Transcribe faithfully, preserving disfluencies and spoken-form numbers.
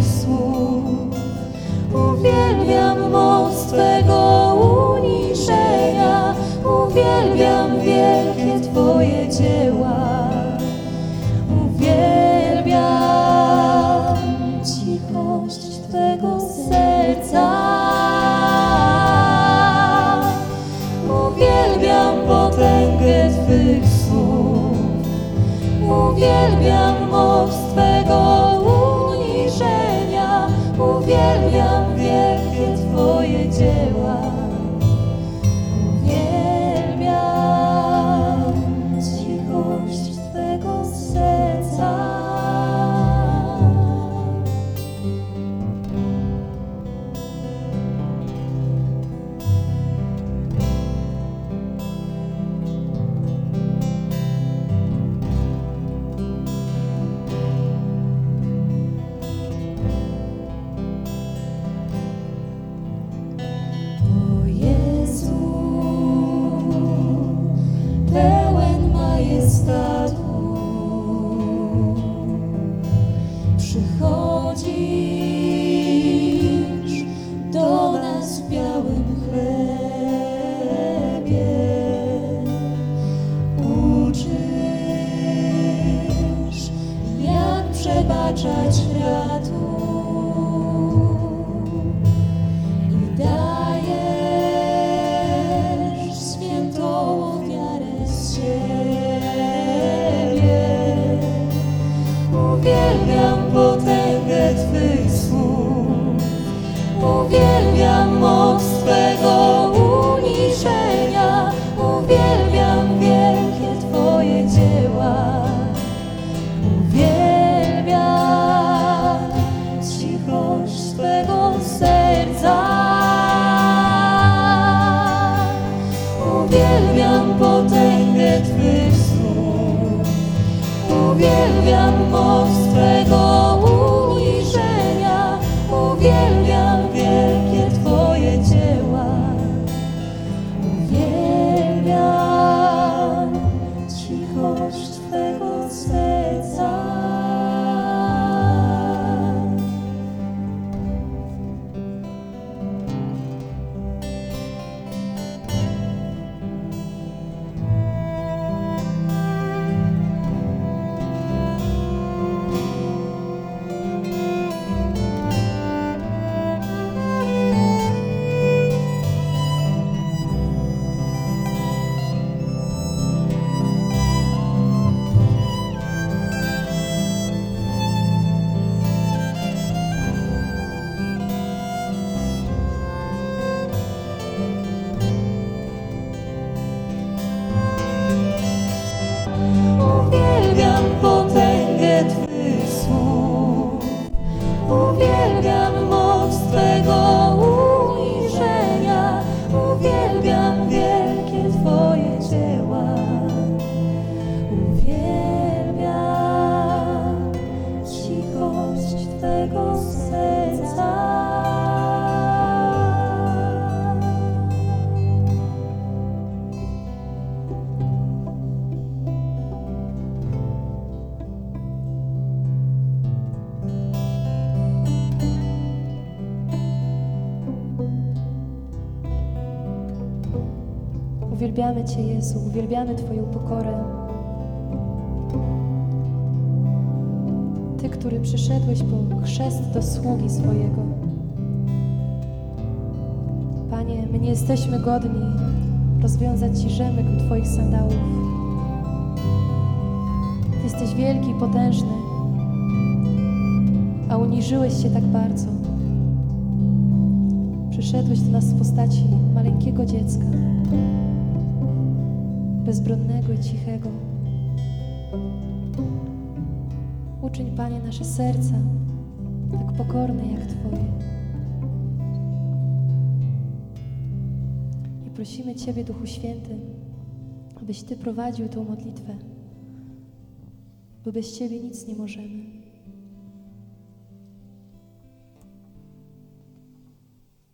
Twych słów. Uwielbiam moc Twego uniżenia, uwielbiam wielkie Twoje dzieła. Uwielbiam cichość Twego serca. Uwielbiam potęgę Twych słów. Uwielbiam moc Twego uniżenia, uwielbiam wielkie Twoje dzieła. Uwielbiam cichość Twego serca. Przychodzisz do nas w białym chlebie, uczysz, jak przebaczać bratu i dajesz świętą ofiarę z siebie. Uwielbiam potęgę Twych słów, uwielbiam moc Twego uniżenia, uwielbiam wielkie Twoje dzieła. Uwielbiam cichość Twego serca. Uwielbiam potęgę Twych słów, uwielbiam moc Twego uniżenia, uwielbiam wielkie Twoje dzieła. Uwielbiam cichość Twego serca. Uwielbiam potęgę Twych słów, uwielbiam moc Twego uniżenia, uwielbiam wielkie Twoje dzieła. Uwielbiam cichość Twego serca. Uwielbiamy Cię, Jezu, uwielbiamy Twoją pokorę. Ty, który przyszedłeś po chrzest do sługi swojego. Panie, my nie jesteśmy godni rozwiązać Ci rzemyk Twoich sandałów. Ty jesteś wielki i potężny, a uniżyłeś się tak bardzo. Przyszedłeś do nas w postaci maleńkiego dziecka, bezbronnego i cichego. Uczyń, Panie, nasze serca tak pokorne jak Twoje. I prosimy Ciebie, Duchu Święty, abyś Ty prowadził tą modlitwę, bo bez Ciebie nic nie możemy.